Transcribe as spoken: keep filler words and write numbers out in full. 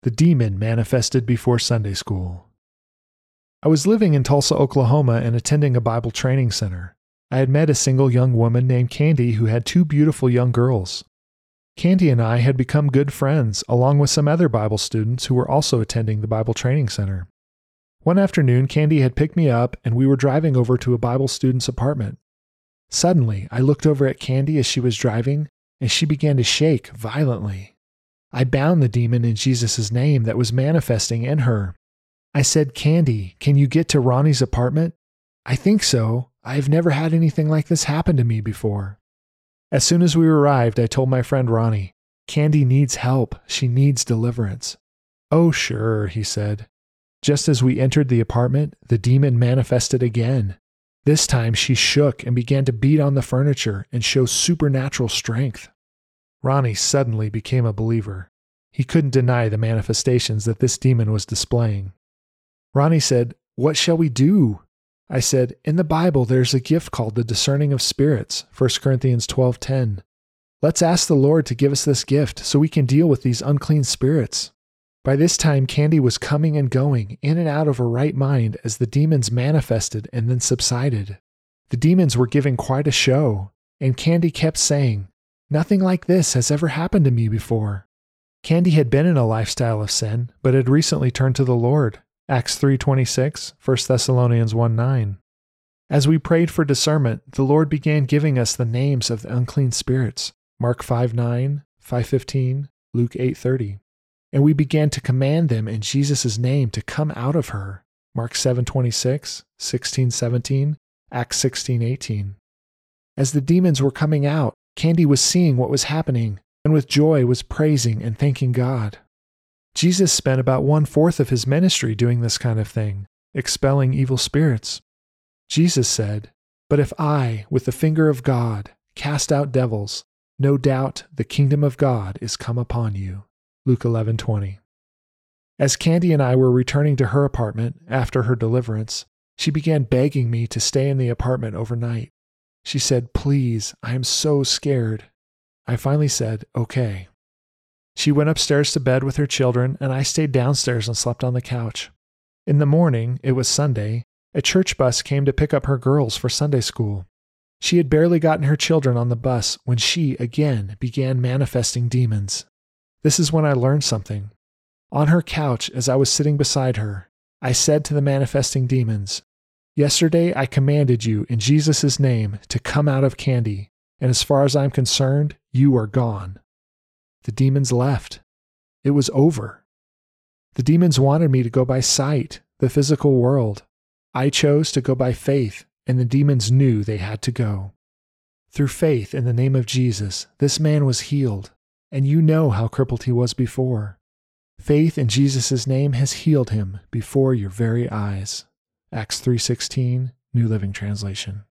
The demon manifested before Sunday school. I was living in Tulsa, Oklahoma, and attending a Bible training center. I had met a single young woman named Candy who had two beautiful young girls. Candy and I had become good friends, along with some other Bible students who were also attending the Bible training center. One afternoon, Candy had picked me up, and we were driving over to a Bible student's apartment. Suddenly, I looked over at Candy as she was driving, and she began to shake violently. I bound the demon in Jesus' name that was manifesting in her. I said, "Candy, can you get to Ronnie's apartment?" "I think so. I have never had anything like this happen to me before." As soon as we arrived, I told my friend Ronnie, "Candy needs help. She needs deliverance." "Oh, sure," he said. Just as we entered the apartment, the demon manifested again. This time she shook and began to beat on the furniture and show supernatural strength. Ronnie suddenly became a believer. He couldn't deny the manifestations that this demon was displaying. Ronnie said, "What shall we do?" I said, "In the Bible there's a gift called the discerning of spirits, First Corinthians twelve ten. Let's ask the Lord to give us this gift so we can deal with these unclean spirits." By this time, Candy was coming and going, in and out of her right mind as the demons manifested and then subsided. The demons were giving quite a show, and Candy kept saying, "Nothing like this has ever happened to me before." Candy had been in a lifestyle of sin, but had recently turned to the Lord, Acts three twenty-six, First Thessalonians one nine. As we prayed for discernment, the Lord began giving us the names of the unclean spirits, Mark five nine, five fifteen, Luke eight thirty. And we began to command them in Jesus' name to come out of her, Mark seven twenty-six, sixteen seventeen, Acts sixteen eighteen. As the demons were coming out, Candy was seeing what was happening, and with joy was praising and thanking God. Jesus spent about one-fourth of his ministry doing this kind of thing, expelling evil spirits. Jesus said, "But if I, with the finger of God, cast out devils, no doubt the kingdom of God is come upon you." Luke eleven twenty. As Candy and I were returning to her apartment after her deliverance, she began begging me to stay in the apartment overnight. She said, "Please, I am so scared." I finally said, "Okay." She went upstairs to bed with her children, and I stayed downstairs and slept on the couch. In the morning, it was Sunday, a church bus came to pick up her girls for Sunday school. She had barely gotten her children on the bus when she, again, began manifesting demons. This is when I learned something. On her couch, as I was sitting beside her, I said to the manifesting demons, "Yesterday I commanded you in Jesus' name to come out of Candy, and as far as I'm concerned, you are gone." The demons left. It was over. The demons wanted me to go by sight, the physical world. I chose to go by faith, and the demons knew they had to go. Through faith in the name of Jesus, this man was healed, and you know how crippled he was before. Faith in Jesus' name has healed him before your very eyes. Acts three sixteen, New Living Translation.